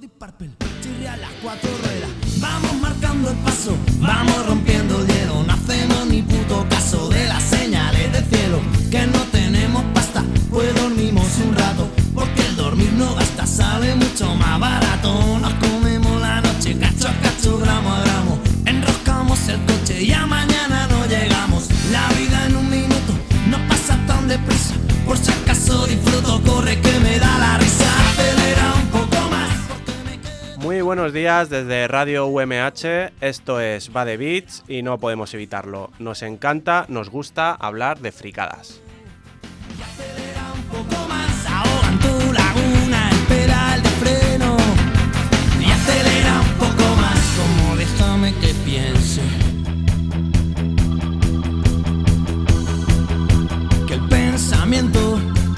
Deep Purple, chirria las cuatro ruedas. Vamos marcando el paso, vamos rompiendo el hielo. No hacemos ni puto caso de las señales del cielo. Que no tenemos pasta, pues dormimos un rato. Porque el dormir no gasta, sale mucho más barato. Nos comemos la noche, cacho a cacho, gramo a gramo. Enroscamos el coche y a mañana no llegamos. La vida en un minuto no pasa tan deprisa. Por si acaso disfruto, corre que me da la risa. Acelera un poco más. Muy buenos días desde Radio UMH, esto es Va de Beats y no podemos evitarlo. Nos encanta, nos gusta hablar de fricadas. Y acelera un poco más, ahoga en tu laguna el pedal de freno. Y acelera un poco más, como déjame que piense. Que el pensamiento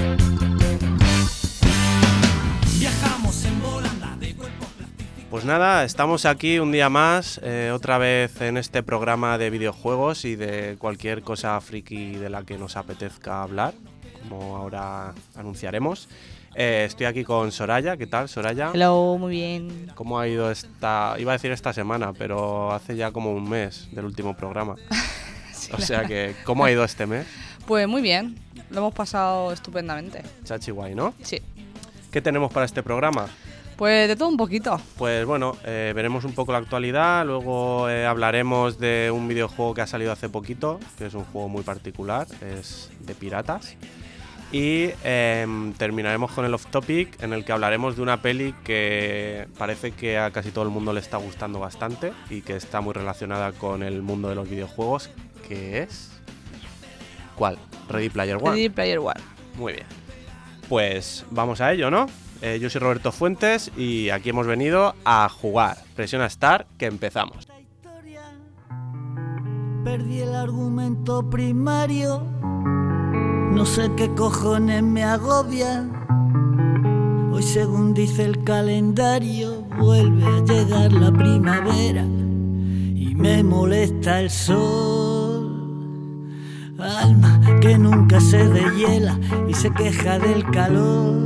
viajamos en volanda de cuerpo plastificado. Pues nada, estamos aquí un día más, otra vez en este programa de videojuegos y de cualquier cosa friki de la que nos apetezca hablar, como ahora anunciaremos. Estoy aquí con Soraya. ¿Qué tal, Soraya? Hello, muy bien. ¿Cómo ha ido iba a decir esta semana, pero hace ya como un mes del último programa? Sí, O sea que, ¿cómo ha ido este mes? Pues muy bien, lo hemos pasado estupendamente. Chachi guay, ¿no? Sí. ¿Qué tenemos para este programa? Pues de todo un poquito. Pues bueno, veremos un poco la actualidad, luego hablaremos de un videojuego que ha salido hace poquito, que es un juego muy particular, es de piratas. Y terminaremos con el off topic, en el que hablaremos de una peli que parece que a casi todo el mundo le está gustando bastante y que está muy relacionada con el mundo de los videojuegos, que es... ¿Cuál? Ready Player One. Ready Player One. Muy bien. Pues vamos a ello, ¿no? Yo soy Roberto Fuentes y aquí hemos venido a jugar. Presiona Start, que empezamos. Perdí el argumento primario. No sé qué cojones me agobia. Hoy, según dice el calendario, vuelve a llegar la primavera y me molesta el sol. Alma que nunca se deshiela y se queja del calor.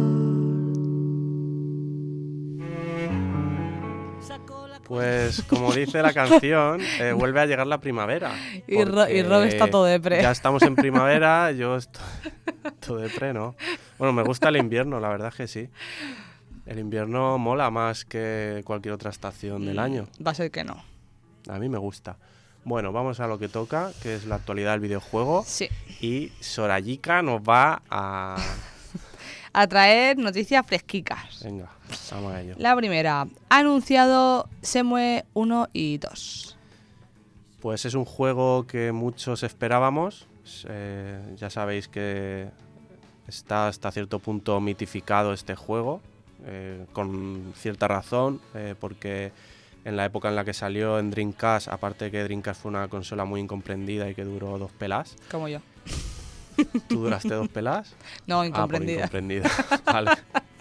Pues como dice la canción, vuelve a llegar la primavera. Y Rob está todo depre. Ya estamos en primavera, yo estoy todo depre, ¿no? Bueno, me gusta el invierno, la verdad es que sí. El invierno mola más que cualquier otra estación del año. Va a ser que no. A mí me gusta. Bueno, vamos a lo que toca, que es la actualidad del videojuego. Sí. Y Sorayica nos va a... A traer noticias fresquicas. Venga, vamos a ello. La primera, ha anunciado Semue 1 y 2. Pues es un juego que muchos esperábamos. Ya sabéis que está hasta cierto punto mitificado este juego, con cierta razón, porque en la época en la que salió en Dreamcast, aparte de que Dreamcast fue una consola muy incomprendida y que duró 2 pelas. Como yo. ¿Tú duraste 2 pelas? No, incomprendida. Incomprendida. Vale.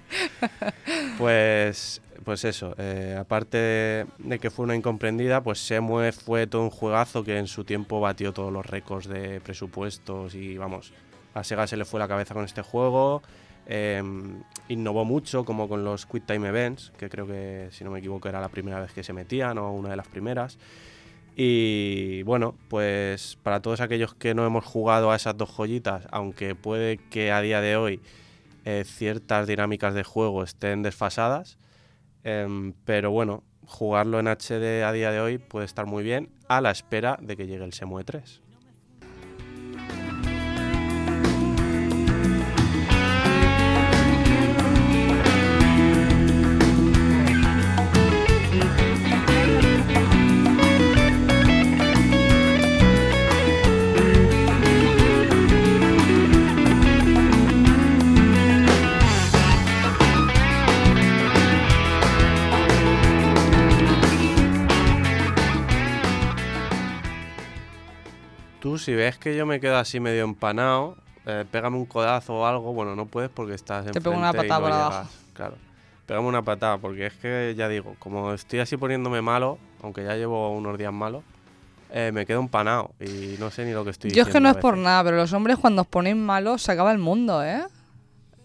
Pues eso, aparte de que fue una incomprendida, pues Semue fue todo un juegazo que en su tiempo batió todos los récords de presupuestos y vamos, a Sega se le fue la cabeza con este juego. Innovó mucho, como con los Quick Time Events, que creo que, si no me equivoco, era la primera vez que se metían o una de las primeras. Y bueno, pues para todos aquellos que no hemos jugado a esas dos joyitas, aunque puede que a día de hoy ciertas dinámicas de juego estén desfasadas, pero bueno, jugarlo en HD a día de hoy puede estar muy bien a la espera de que llegue el Semue 3. Tú, si ves que yo me quedo así medio empanado, pégame un codazo o algo. Bueno, no puedes porque estás enfrente. Te pego una patada y no por llegas. abajo. Claro, pégame una patada, porque es que ya digo, como estoy así poniéndome malo, aunque ya llevo unos días malos, me quedo empanado y no sé ni lo que estoy Yo diciendo. es que no a es por veces. nada, pero los hombres cuando os ponéis malos se acaba el mundo, ¿eh?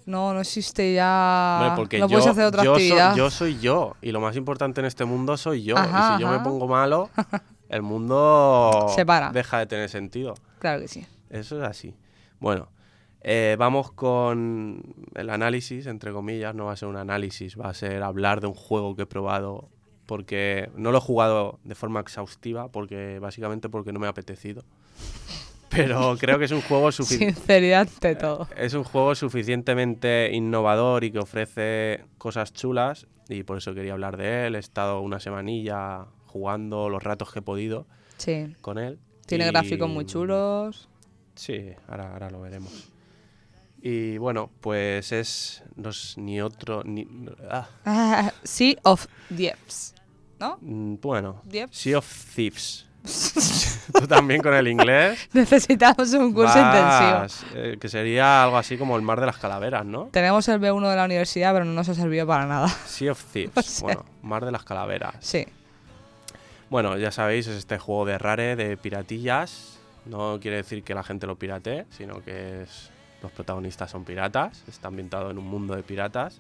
No existe ya. Hombre, porque no puedes hacer otra actividad. Yo soy yo, y lo más importante en este mundo soy yo. Ajá, y si yo me ajá. pongo malo, el mundo Se para. deja de tener sentido. Claro que sí. Eso es así. Bueno, vamos con el análisis, entre comillas. No va a ser un análisis, va a ser hablar de un juego que he probado, porque no lo he jugado de forma exhaustiva, básicamente porque no me ha apetecido. Pero creo que es un juego Sinceridad ante todo. es un juego suficientemente innovador y que ofrece cosas chulas, y por eso quería hablar de él. He estado una semanilla jugando los ratos que he podido Sí. con él. Tiene gráficos muy chulos. Sí, ahora lo veremos. Y bueno, pues no es ni otro... Sea of Thieves. ¿No? Bueno, Thieves. Sea of Thieves. Tú también con el inglés. Necesitamos un curso intensivo. Que sería algo así como el mar de las calaveras, ¿no? Tenemos el B1 de la universidad, pero no nos ha servido para nada. Sea of Thieves. O sea. Bueno, mar de las calaveras. Sí. Bueno, ya sabéis, es este juego de Rare, de piratillas. No quiere decir que la gente lo piratee, sino que los protagonistas son piratas. Está ambientado en un mundo de piratas.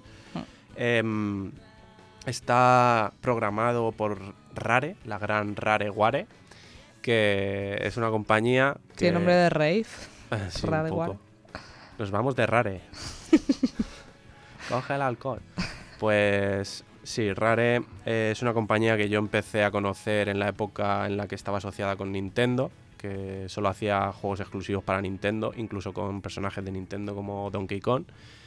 Está programado por Rare, la gran Rareware, que es una compañía que... Tiene nombre de rave. Sí, Rareware. un poco. Nos vamos de Rare. Coge el alcohol. Pues sí, Rare es una compañía que yo empecé a conocer en la época en la que estaba asociada con Nintendo, que solo hacía juegos exclusivos para Nintendo, incluso con personajes de Nintendo como Donkey Kong.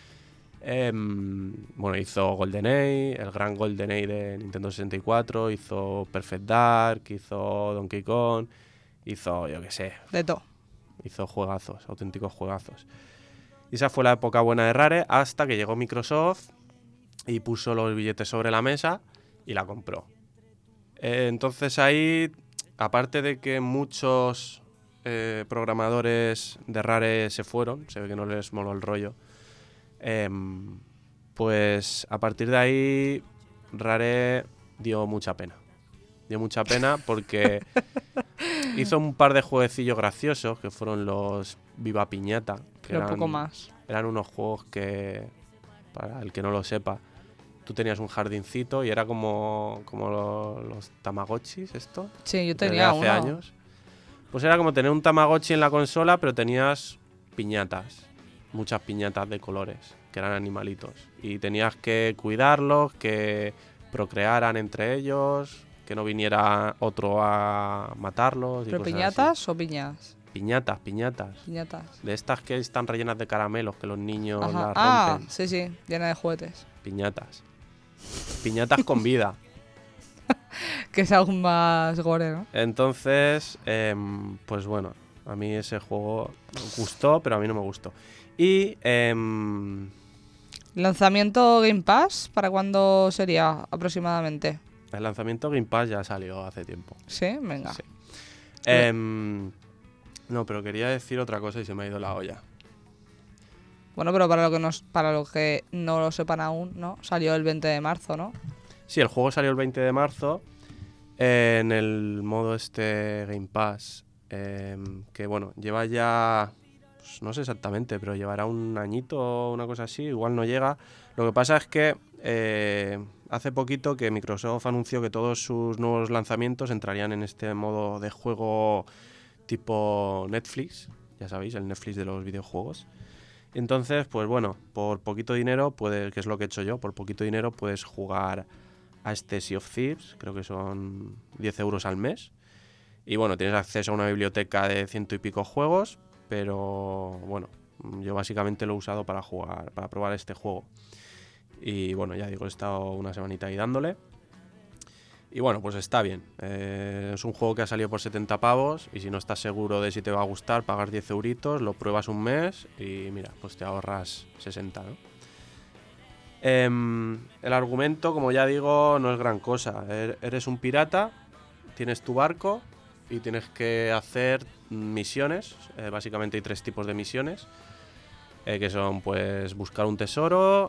Bueno, hizo GoldenEye, el gran GoldenEye de Nintendo 64, hizo Perfect Dark, hizo Donkey Kong, hizo, yo qué sé, De todo. hizo juegazos, auténticos juegazos. Y esa fue la época buena de Rare, hasta que llegó Microsoft y puso los billetes sobre la mesa y la compró. Entonces ahí, aparte de que muchos programadores de Rare se fueron, se ve que no les moló el rollo, pues a partir de ahí Rare dio mucha pena. Dio mucha pena porque hizo un par de jueguecillos graciosos que fueron los Viva Piñata. Pero poco más. Eran unos juegos que, para el que no lo sepa, tú tenías un jardincito y era como los Tamagotchis, esto. Sí, yo de tenía hace uno. años. Pues era como tener un Tamagotchi en la consola, pero tenías piñatas. Muchas piñatas de colores, que eran animalitos. Y tenías que cuidarlos, que procrearan entre ellos, que no viniera otro a matarlos. Y ¿Pero cosas piñatas así. o piñas? Piñatas. Piñatas. De estas que están rellenas de caramelos, que los niños Ajá. las rompen. Sí, llena de juguetes. Piñatas. Piñatas con vida. Que es aún más gore, ¿no? Entonces, pues bueno, a mí ese juego me gustó, pero a mí no me gustó. Y ¿Lanzamiento Game Pass? ¿Para cuándo sería aproximadamente? el lanzamiento Game Pass ya salió hace tiempo. ¿Sí? Venga. Sí. No, pero quería decir otra cosa y se me ha ido la olla. Bueno, pero para los que no lo sepan aún, ¿no? Salió el 20 de marzo, ¿no? Sí, el juego salió el 20 de marzo en el modo Game Pass, que bueno, lleva ya, pues no sé exactamente, pero llevará un añito o una cosa así, igual no llega. Lo que pasa es que hace poquito que Microsoft anunció que todos sus nuevos lanzamientos entrarían en este modo de juego tipo Netflix, ya sabéis, el Netflix de los videojuegos. Entonces, pues bueno, por poquito dinero, que es lo que he hecho yo, por poquito dinero puedes jugar a este Sea of Thieves, creo que son 10 euros al mes. Y bueno, tienes acceso a una biblioteca de 100 y pico juegos, pero bueno, yo básicamente lo he usado para jugar, para probar este juego. Y bueno, ya digo, he estado una semanita ahí dándole. Y bueno, pues está bien. Es un juego que ha salido por 70 pavos y si no estás seguro de si te va a gustar, pagas 10 euritos, lo pruebas un mes y mira, pues te ahorras 60, ¿no? El argumento, como ya digo, no es gran cosa. Eres un pirata, tienes tu barco y tienes que hacer misiones. Básicamente hay 3 tipos de misiones, que son pues buscar un tesoro,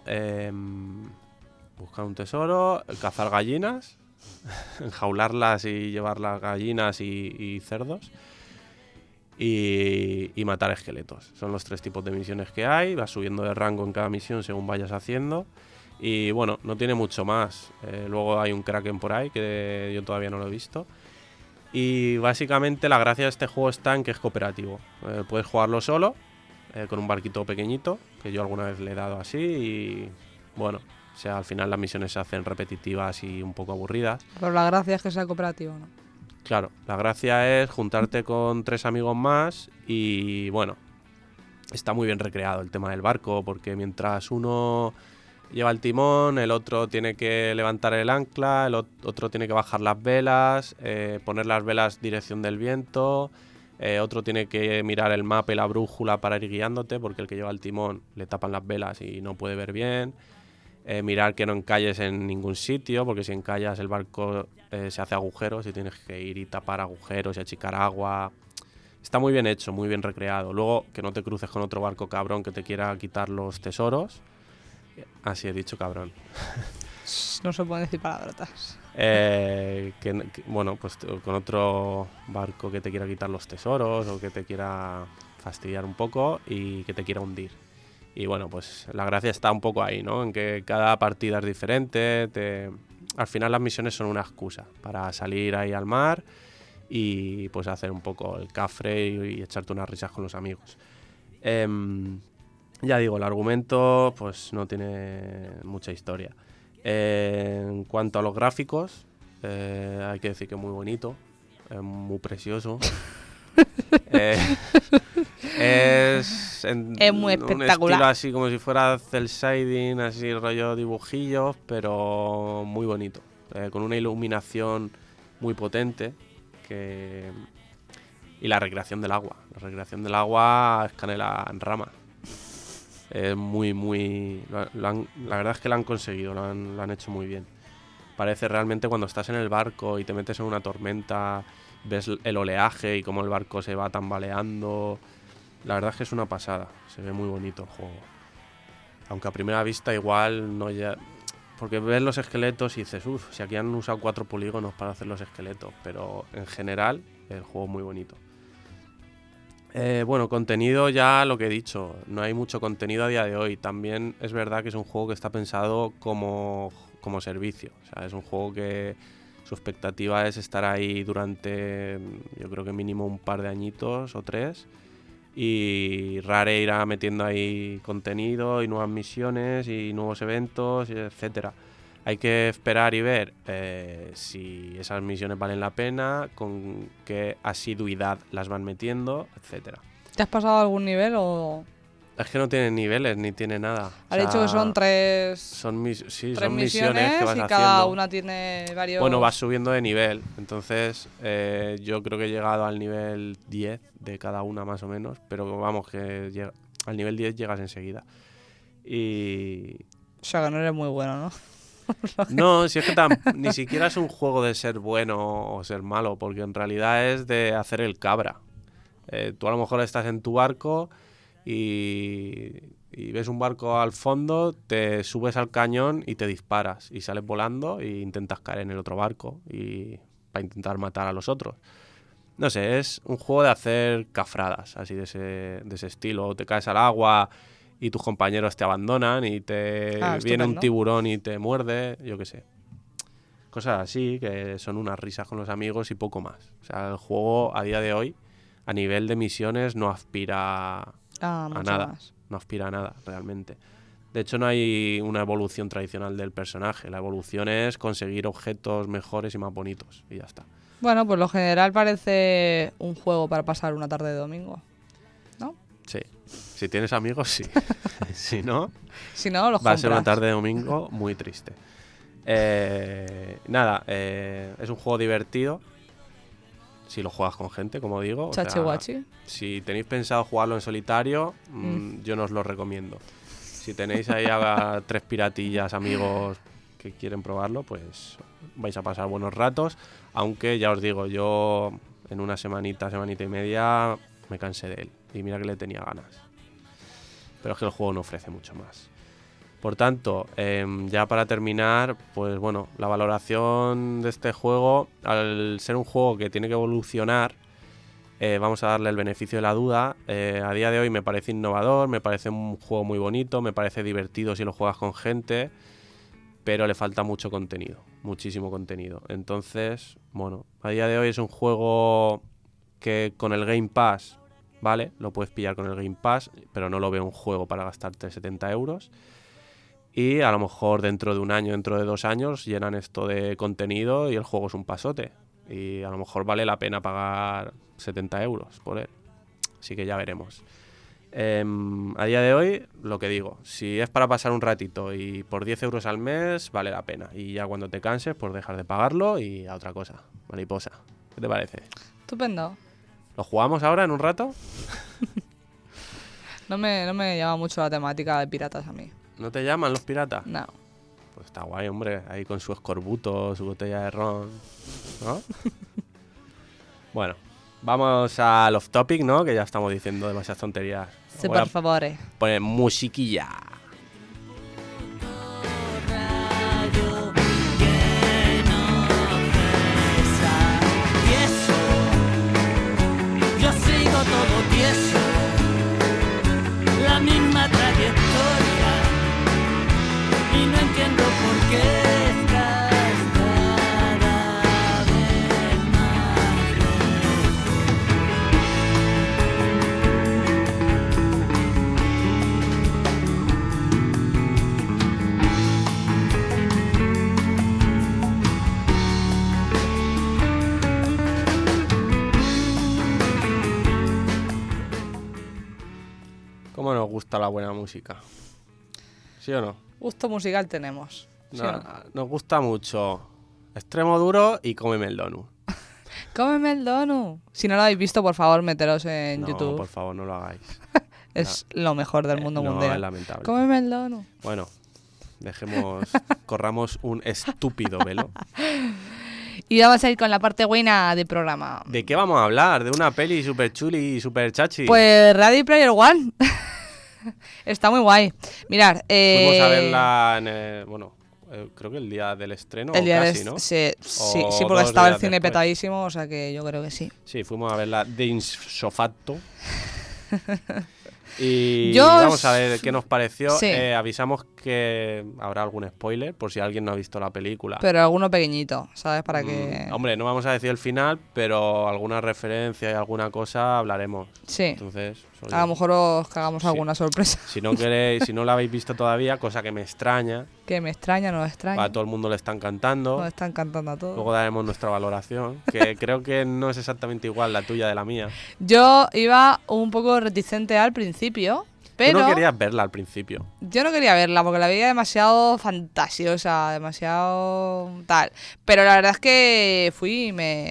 cazar gallinas, enjaularlas y llevar las gallinas y cerdos. y matar esqueletos. Son los 3 tipos de misiones que hay, vas subiendo de rango en cada misión según vayas haciendo. Y bueno, no tiene mucho más. Luego hay un Kraken por ahí que yo todavía no lo he visto. Y básicamente la gracia de este juego está en que es cooperativo. Puedes jugarlo solo, con un barquito pequeñito, que yo alguna vez le he dado así. Y bueno, o sea, al final las misiones se hacen repetitivas y un poco aburridas. Pero la gracia es que sea cooperativo, ¿no? Claro, la gracia es juntarte con 3 amigos más y bueno, está muy bien recreado el tema del barco, porque mientras uno lleva el timón, el otro tiene que levantar el ancla, el otro tiene que bajar las velas, poner las velas dirección del viento, otro tiene que mirar el mapa y la brújula para ir guiándote, porque el que lleva el timón le tapan las velas y no puede ver bien. Mirar que no encalles en ningún sitio, porque si encallas el barco se hace agujeros y tienes que ir y tapar agujeros y achicar agua. Está muy bien hecho, muy bien recreado. Luego, que no te cruces con otro barco cabrón que te quiera quitar los tesoros. Así he dicho, cabrón. No se pueden decir palabrotas. Bueno, pues con otro barco que te quiera quitar los tesoros o que te quiera fastidiar un poco y que te quiera hundir. Y bueno, pues la gracia está un poco ahí, ¿no? En que cada partida es diferente. Al final las misiones son una excusa para salir ahí al mar y pues hacer un poco el cafre y echarte unas risas con los amigos. Ya digo, el argumento pues no tiene mucha historia. En cuanto a los gráficos, hay que decir que es muy bonito, muy precioso. Es muy espectacular. Un estilo así como si fuera cel shading, así rollo dibujillos, pero muy bonito, con una iluminación muy potente y la recreación del agua. La recreación del agua es canela en rama. Es muy... la verdad es que lo han conseguido, lo han hecho muy bien. Parece realmente cuando estás en el barco y te metes en una tormenta, ves el oleaje y cómo el barco se va tambaleando. La verdad es que es una pasada, se ve muy bonito el juego. Aunque a primera vista igual no ya... Porque ves los esqueletos y dices, uff, si aquí han usado 4 polígonos para hacer los esqueletos. Pero en general el juego es muy bonito. Bueno, contenido ya lo que he dicho, no hay mucho contenido a día de hoy. También es verdad que es un juego que está pensado como servicio. O sea, es un juego que su expectativa es estar ahí durante, yo creo que mínimo un par de añitos o 3. Y Rare irá metiendo ahí contenido y nuevas misiones y nuevos eventos, etcétera. Hay que esperar y ver si esas misiones valen la pena, con qué asiduidad las van metiendo, etcétera. ¿Te has pasado algún nivel o...? Es que no tiene niveles ni tiene nada. Has dicho que son 3... Son misiones misiones que vas y haciendo. cada una tiene varios... Bueno, vas subiendo de nivel. Entonces, yo creo que he llegado al nivel 10 de cada una más o menos. Pero vamos, que al nivel 10 llegas enseguida. Y... O sea, que no eres muy bueno, ¿no? No, si es que ni siquiera es un juego de ser bueno o ser malo, porque en realidad es de hacer el cabra. Tú a lo mejor estás en tu barco y ves un barco al fondo, te subes al cañón y te disparas y sales volando e intentas caer en el otro barco para intentar matar a los otros. No sé, es un juego de hacer cafradas, así de ese estilo. Te caes al agua y tus compañeros te abandonan y viene un tiburón y te muerde, yo qué sé. Cosas así, que son unas risas con los amigos y poco más. O sea, el juego a día de hoy, a nivel de misiones, no aspira a nada. Más. No aspira a nada, realmente. De hecho, no hay una evolución tradicional del personaje. La evolución es conseguir objetos mejores y más bonitos, y ya está. Bueno, pues lo general parece un juego para pasar una tarde de domingo, ¿no? Sí. Si tienes amigos, sí. Si no, los va a ser una compras. tarde de domingo muy triste. Nada, es un juego divertido. Si lo juegas con gente, como digo. Chachi-guachi. Si tenéis pensado jugarlo en solitario, yo no os lo recomiendo. Si tenéis ahí a 3 piratillas, amigos que quieren probarlo, pues vais a pasar buenos ratos. Aunque ya os digo, yo en una semanita y media me cansé de él. Y mira que le tenía ganas. Pero es que el juego no ofrece mucho más. Por tanto, ya para terminar, pues bueno, la valoración de este juego, al ser un juego que tiene que evolucionar, vamos a darle el beneficio de la duda. A día de hoy me parece innovador, me parece un juego muy bonito, me parece divertido si lo juegas con gente, pero le falta mucho contenido, muchísimo contenido. Entonces, bueno, a día de hoy es un juego que con el Game Pass, ¿vale? Lo puedes pillar con el Game Pass, pero no lo veo un juego para gastarte 70 euros. Y a lo mejor dentro de un año, dentro de 2 años, llenan esto de contenido y el juego es un pasote. Y a lo mejor vale la pena pagar 70 euros por él. Así que ya veremos. A día de hoy, lo que digo, si es para pasar un ratito y por 10 euros al mes, vale la pena. Y ya cuando te canses, pues dejar de pagarlo y a otra cosa. Mariposa, ¿qué te parece? Estupendo. ¿Lo jugamos ahora en un rato? No me llama mucho la temática de piratas a mí. ¿No te llaman los piratas? No. Pues está guay, hombre. Ahí con su escorbuto, su botella de ron, ¿no? Bueno, vamos al off topic, ¿no? Que ya estamos diciendo demasiadas tonterías. Sí, Voy a por favor. poner musiquilla. Yo sigo todo tieso, la misma trayectoria, y no entiendo por qué estás cada vez más ¿Cómo nos gusta la buena música? ¿Sí o no? Gusto musical tenemos. ¿Sí o no? Nos gusta mucho Extremo Duro y Cómeme el Donut. Cómeme el donut. Si no lo habéis visto, por favor, meteros en No, YouTube. por favor, no lo hagáis. Es lo mejor del mundo No, mundial. es lamentable. Cómeme el donut. Bueno, corramos un estúpido velo. Y vamos a ir con la parte buena del programa. ¿De qué vamos a hablar? ¿De una peli super chuli y super chachi? Pues Ready Player One. Está muy guay. Mirar, Fuimos a verla creo que el día del estreno el día casi, del ¿no? sí, O porque 2 estaba el días cine después. petadísimo, o sea que yo creo que sí. Sí, fuimos a verla de insofacto. Y Yo vamos a ver qué nos pareció. Sí. Avisamos que habrá algún spoiler por si alguien no ha visto la película. Pero alguno pequeñito, ¿sabes? Para que... Hombre, no vamos a decir el final, pero alguna referencia y alguna cosa hablaremos. Sí, Entonces, a lo mejor os cagamos Sí. alguna sorpresa. si no queréis, si no la habéis visto todavía, cosa que me extraña, Que me extraña, no me extraña. a todo el mundo le están cantando. Nos están cantando a todos. Luego daremos nuestra valoración, que creo que no es exactamente igual la tuya de la mía. Yo iba un poco reticente al principio, pero Tú no querías verla al principio. yo no quería verla porque la veía demasiado fantasiosa, demasiado tal. Pero la verdad es que fui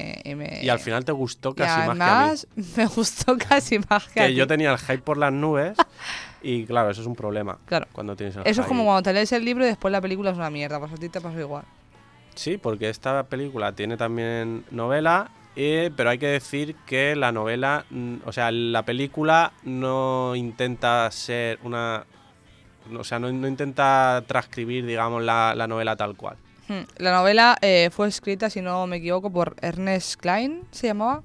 Y al final te gustó y casi más que a mí. además me gustó casi más que a Que yo ti. tenía el hype por las nubes y claro, eso es un problema. Claro. Cuando tienes el Eso es hype. como cuando te lees el libro y después la película es una mierda. Pues a ti te pasó igual. Sí, porque esta película tiene también novela, pero hay que decir que la novela, o sea, la película no intenta ser una... O sea, no intenta transcribir, digamos, la novela tal cual. La novela fue escrita, si no me equivoco, por Ernest Cline, ¿se llamaba?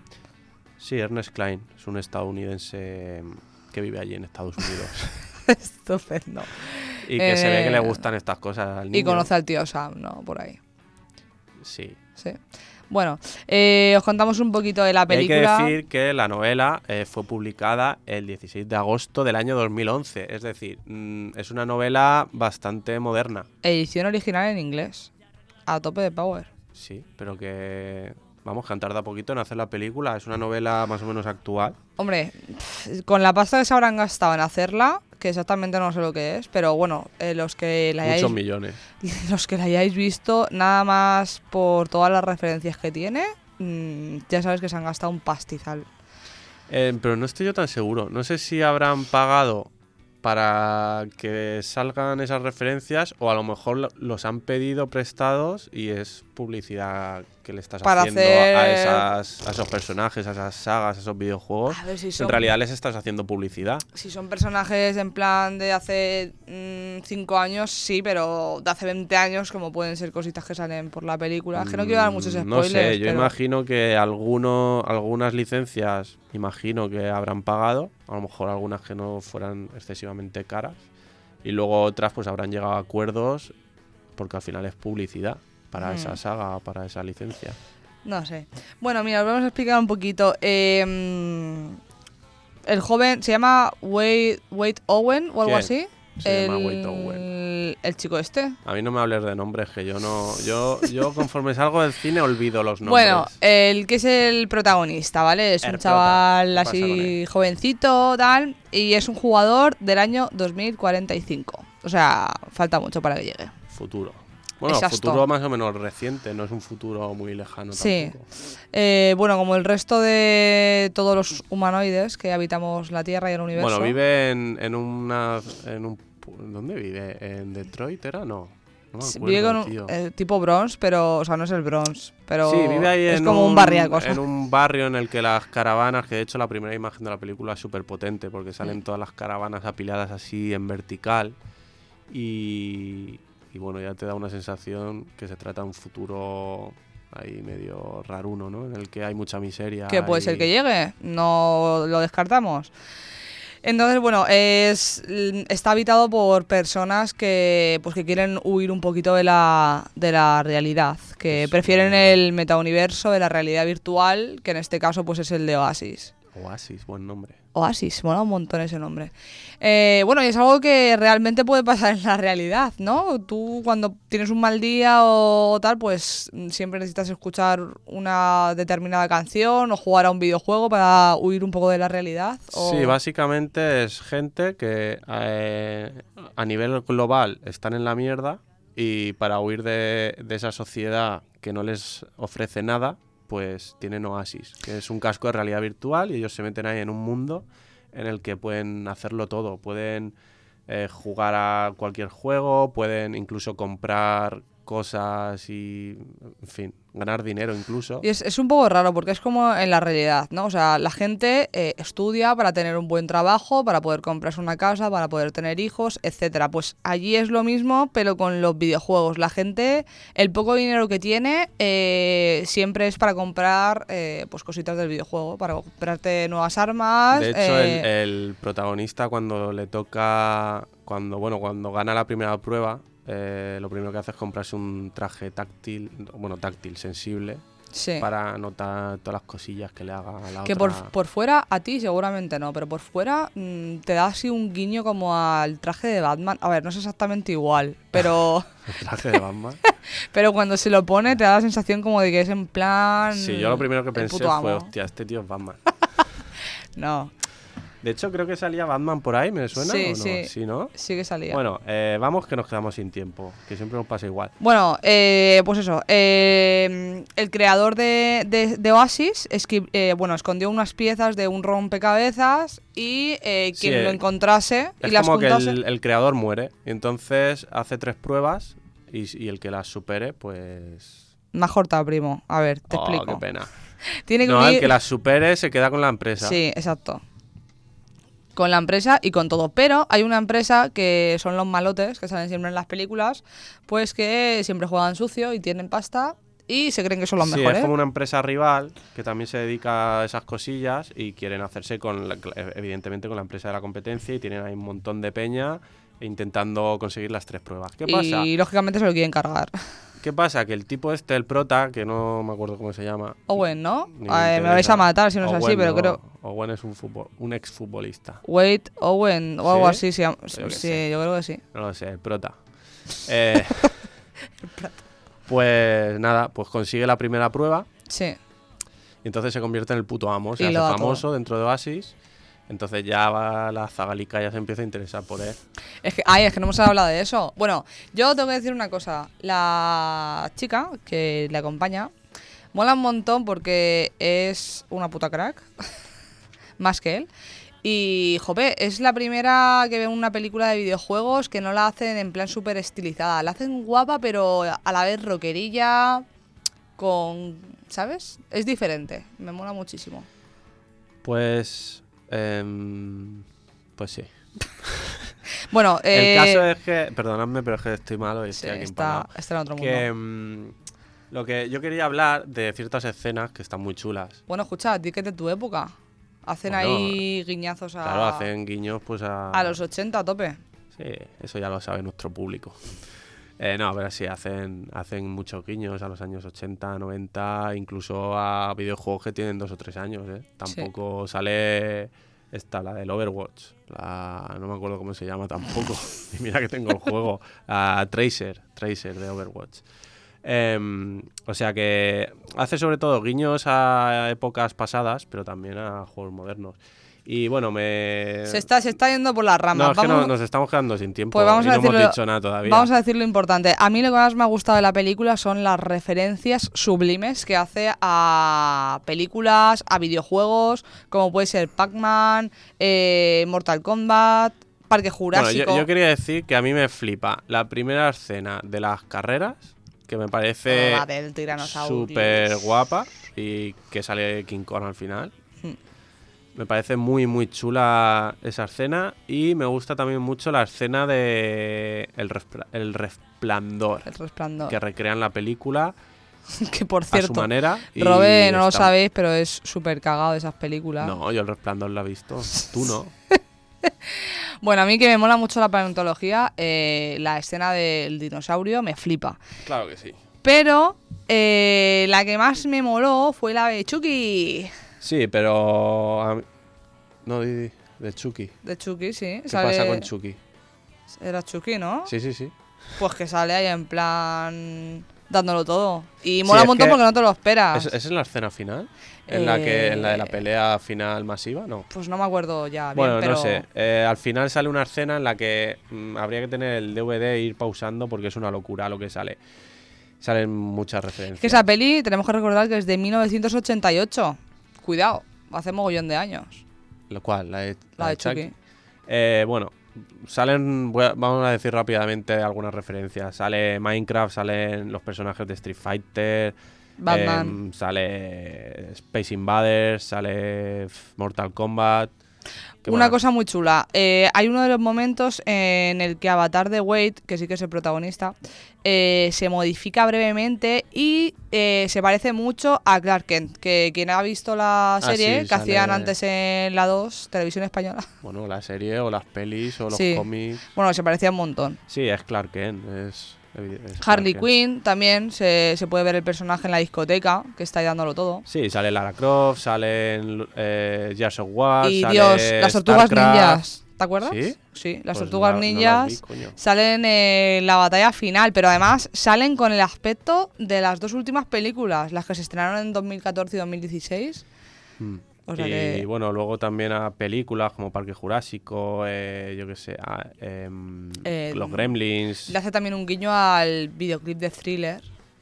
Sí, Ernest Cline es un estadounidense que vive allí en Estados Unidos Estupendo. y que se ve que le gustan estas cosas al niño. Y conoce al tío Sam, ¿no? Por ahí. Sí. Sí. Bueno, os contamos un poquito de la Y hay película. que decir que la novela fue publicada el 16 de agosto del año 2011. Es decir, es una novela bastante moderna. Edición original en inglés. A tope de power. Sí, pero que... Vamos, que han tardado poquito en hacer la película. Es una novela más o menos actual. Hombre, con la pasta que se habrán gastado en hacerla, que exactamente no sé lo que es, pero bueno, los que la Muchos millones. los que la hayáis visto, nada más por todas las referencias que tiene, ya sabes que se han gastado un pastizal. Pero no estoy yo tan seguro. No sé si habrán pagado para que salgan esas referencias o a lo mejor los han pedido prestados y es publicidad que le estás Para haciendo hacer- a esos personajes, a esas sagas, a esos videojuegos, A ver si en son- realidad les estás haciendo publicidad. Si son personajes en plan de hace 5 años, sí, pero de hace 20 años, como pueden ser cositas que salen por la película. Es que no quiero dar muchos spoilers. No sé, yo pero- imagino que algunas licencias, imagino que habrán pagado, a lo mejor algunas que no fueran excesivamente caras, y luego otras pues habrán llegado a acuerdos, porque al final es publicidad para esa saga, para esa licencia. No sé. Bueno, mira, os vamos a explicar un poquito. El joven se llama Wade Owen o algo ¿Quién? así. Se llama Wade Owen. El chico este. A mí no me hables de nombres, que yo no. Yo conforme salgo del cine olvido los nombres. Bueno, el que es el protagonista, ¿vale? Es El un prota. chaval ¿Qué pasa con así él? jovencito, tal, y es un jugador del año 2045. O sea, falta mucho para que llegue. Futuro. Bueno, Exacto. futuro más o menos reciente, no es un futuro muy lejano Sí. tampoco. Bueno, como el resto de todos los humanoides que habitamos la Tierra y el universo. Bueno, vive en un... ¿Dónde vive? ¿En Detroit era? No. No me Sí, acuerdo, vive con tío. tipo Bronx, pero, o sea, no es el Bronx, pero Sí, vive ahí es en como un barriaco, en un barrio en el que las caravanas, que de hecho la primera imagen de la película es súper potente porque salen todas las caravanas apiladas así en vertical y bueno, ya te da una sensación que se trata de un futuro ahí medio raruno, ¿no? En el que hay mucha miseria. que puede ser y- que llegue, no lo descartamos. Entonces, bueno, está habitado por personas que quieren huir un poquito de la realidad, que Pues, prefieren el metauniverso de la realidad virtual, que en este caso pues es el de Oasis. Oasis, buen nombre. Oasis, mola un montón ese nombre. Bueno, y es algo que realmente puede pasar en la realidad, ¿no? Tú cuando tienes un mal día o tal, pues siempre necesitas escuchar una determinada canción o jugar a un videojuego para huir un poco de la realidad. Sí, básicamente es gente que a nivel global están en la mierda y para huir de esa sociedad que no les ofrece nada, pues tienen Oasis, que es un casco de realidad virtual y ellos se meten ahí en un mundo en el que pueden hacerlo todo. Pueden jugar a cualquier juego, pueden incluso comprar cosas y, en fin, ganar dinero incluso. Y es un poco raro porque es como en la realidad, ¿no? O sea, la gente estudia para tener un buen trabajo, para poder comprarse una casa, para poder tener hijos, etcétera. Pues allí es lo mismo, pero con los videojuegos. La gente, el poco dinero que tiene, siempre es para comprar pues cositas del videojuego, para comprarte nuevas armas. De hecho, el protagonista cuando le toca, cuando gana la primera prueba, lo primero que hace es comprarse un traje táctil, sensible, sí. para notar todas las cosillas que le haga a la Que otra. por fuera, a ti seguramente no, pero por fuera te da así un guiño como al traje de Batman. A ver, no es exactamente igual, pero El traje de Batman. pero cuando se lo pone te da la sensación como de que es en plan... Sí, yo lo primero que el pensé puto amo. fue, hostia, este tío es Batman. No, De hecho, creo que salía Batman por ahí, ¿me suena? Sí, ¿o no? sí. Sí, ¿no? sí que salía. Bueno, vamos que nos quedamos sin tiempo, que siempre nos pasa igual. Bueno, pues eso, el creador de Oasis escondió unas piezas de un rompecabezas y Sí, quien lo encontrase y Es las como que juntase... el creador muere, y entonces hace 3 pruebas y el que las supere, pues... Mejor está, primo. A ver, te Oh, explico. qué pena. Tiene que No, el unir- que las supere se queda con la empresa. Sí, exacto. Con la empresa y con todo. Pero hay una empresa que son los malotes, que salen siempre en las películas, pues que siempre juegan sucio y tienen pasta y se creen que son los Sí, mejores. es como una empresa rival que también se dedica a esas cosillas y quieren hacerse evidentemente con la empresa de la competencia y tienen ahí un montón de peña intentando conseguir las 3 pruebas. ¿Qué pasa? Y lógicamente se lo quieren cargar. ¿Qué pasa? Que el tipo el prota, que no me acuerdo cómo se llama. Owen, ¿no? Ni Me interesa. vais a matar si no es así, Owen pero no. creo... Owen es un exfutbolista. Wade Owen o algo ¿Sí? así se llama. Yo qué Sí, sé. yo creo que sí. No lo sé, el prota. Pues nada, pues consigue la primera prueba Sí. y entonces se convierte en el puto amo. Se Y hace lo da famoso dentro de Oasis. Entonces ya va la zagalica, ya se empieza a interesar por él. Es que no hemos hablado de eso. Bueno, yo tengo que decir una cosa. La chica que le acompaña mola un montón porque es una puta crack. Más que él. Y, jope, es la primera que veo en una película de videojuegos que no la hacen en plan súper estilizada. La hacen guapa, pero a la vez rockerilla, con... ¿Sabes? Es diferente, me mola muchísimo. Pues sí. Bueno, El caso es que, perdonadme, pero es que estoy malo y sí, estoy aquí empalado. está en otro mundo. Que lo que yo quería hablar de ciertas escenas que están muy chulas. Bueno, escucha, di que es de tu época. Hacen Bueno, ahí guiñazos a... Claro, hacen guiños pues a los 80 a tope. Sí, eso ya lo sabe nuestro público. No, pero sí, hacen muchos guiños a los años 80, 90, incluso a videojuegos que tienen 2 o 3 años, ¿eh? Tampoco sale la del Overwatch, no me acuerdo cómo se llama tampoco. Y mira que tengo el juego, Tracer de Overwatch. O sea que hace sobre todo guiños a épocas pasadas, pero también a juegos modernos. Y bueno, se está yendo por las ramas. No, es que nos estamos quedando sin tiempo, pues vamos y a no hemos dicho nada todavía. Vamos a decir lo importante. A mí lo que más me ha gustado de la película son las referencias sublimes que hace a películas, a videojuegos, como puede ser Pac-Man, Mortal Kombat, Parque Jurásico. Bueno, yo quería decir que a mí me flipa la primera escena de las carreras, que me parece súper guapa, y que sale King Kong al final. Me parece muy, muy chula esa escena, y me gusta también mucho la escena de El Resplandor. El Resplandor. Que recrean la película que por cierto, a su manera. Robe, no lo sabéis, pero es súper cagado de esas películas. No, yo El Resplandor la he visto, tú no. Bueno, a mí que me mola mucho la paleontología, la escena del dinosaurio me flipa. Claro que sí. Pero la que más me moló fue la de Chucky. Sí, pero... No, de Chucky. De Chucky, sí. ¿Qué pasa con Chucky? Era Chucky, ¿no? Sí. Pues que sale ahí en plan... dándolo todo. Y mola un montón porque no te lo esperas. ¿Es en la escena final? ¿En la de la pelea final masiva? No. Pues no me acuerdo ya bien, bueno, pero... no sé. Al final sale una escena en la que habría que tener el DVD e ir pausando porque es una locura lo que sale. Salen muchas referencias. Que esa peli tenemos que recordar que es de 1988. Cuidado, hace mogollón de años. ¿Lo cual? La de Chucky. Bueno, vamos a decir rápidamente algunas referencias. Sale Minecraft, salen los personajes de Street Fighter, Batman, sale Space Invaders, sale Mortal Kombat. Una cosa muy chula, hay uno de los momentos en el que Avatar de Wade, que sí que es el protagonista, se modifica brevemente y se parece mucho a Clark Kent, que quien ha visto la serie que hacían antes en la 2, Televisión Española. Bueno, la serie o las pelis o los cómics. Bueno, se parecía un montón. Sí, es Clark Kent, es Harley Quinn también, se puede ver el personaje en la discoteca, que está ahí dándolo todo. Sí, sale Lara Croft, salen Gears of War, y sale Dios, las tortugas ninjas, ¿te acuerdas? Sí, las pues tortugas ninjas salen en la batalla final, pero además salen con el aspecto de las dos últimas películas, las que se estrenaron en 2014 y 2016. O sea y bueno, luego también a películas como Parque Jurásico, yo qué sé, los Gremlins. Le hace también un guiño al videoclip de Thriller.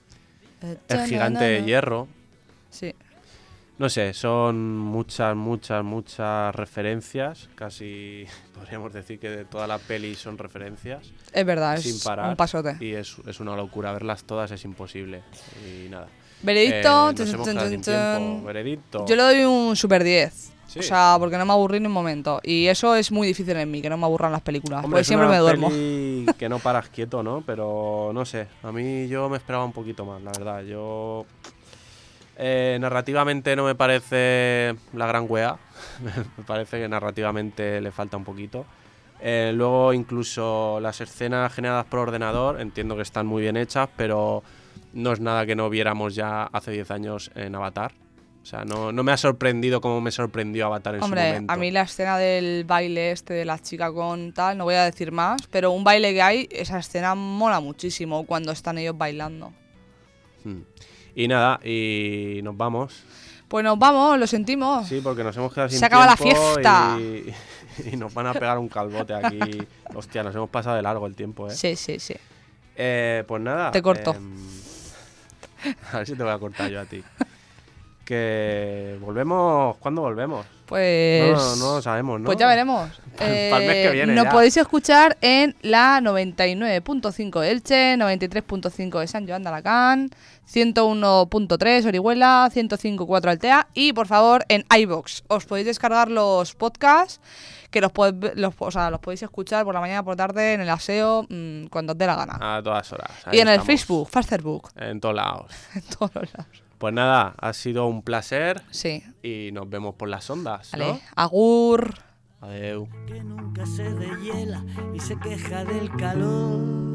El Gigante de Hierro. Sí. No sé, son muchas referencias. Casi podríamos decir que de toda la peli son referencias. Es verdad, sin es parar, un pasote. Y es una locura, verlas todas es imposible. Y nada. Veredicto, Veredicto. Yo le doy un super 10. Sí. O sea, porque no me aburrí ni un momento. Y eso es muy difícil en mí, que no me aburran las películas. Hombre, porque siempre me duermo. Peli que no paras quieto, ¿no? Pero no sé, a mí yo me esperaba un poquito más, la verdad. Yo narrativamente no me parece la gran wea. Me parece que narrativamente le falta un poquito. Luego incluso las escenas generadas por ordenador, entiendo que están muy bien hechas, pero no es nada que no viéramos ya hace 10 años en Avatar. O sea, no me ha sorprendido como me sorprendió Avatar en su momento. Hombre, a mí la escena del baile de la chica con tal, no voy a decir más, pero un baile que hay, esa escena mola muchísimo cuando están ellos bailando. Y nada, y nos vamos. Pues nos vamos, lo sentimos. Sí, porque nos hemos quedado sin tiempo. Se acaba la fiesta. Y nos van a pegar un calvote aquí. Hostia, nos hemos pasado de largo el tiempo, ¿eh? Sí. Pues nada. Te corto. A ver si te voy a cortar yo a ti. Que volvemos. ¿Cuándo volvemos? Pues No lo sabemos, ¿no? Pues ya veremos. Para el mes que viene Nos ya. podéis escuchar en la 99.5 Elche, 93.5 de San Joan de Alacant, 101.3 Orihuela, 105.4 Altea y, por favor, en iVoox. Os podéis descargar los podcasts que los podéis escuchar por la mañana, por la tarde, en el aseo, cuando os dé la gana. A todas horas. Y en el estamos. Facebook, Fasterbook, En todos lados. en todos los lados. Pues nada, ha sido un placer Sí. y nos vemos por las ondas, Vale. ¿no? Agur. Adeu. Que nunca se deshiela y se queja del calor.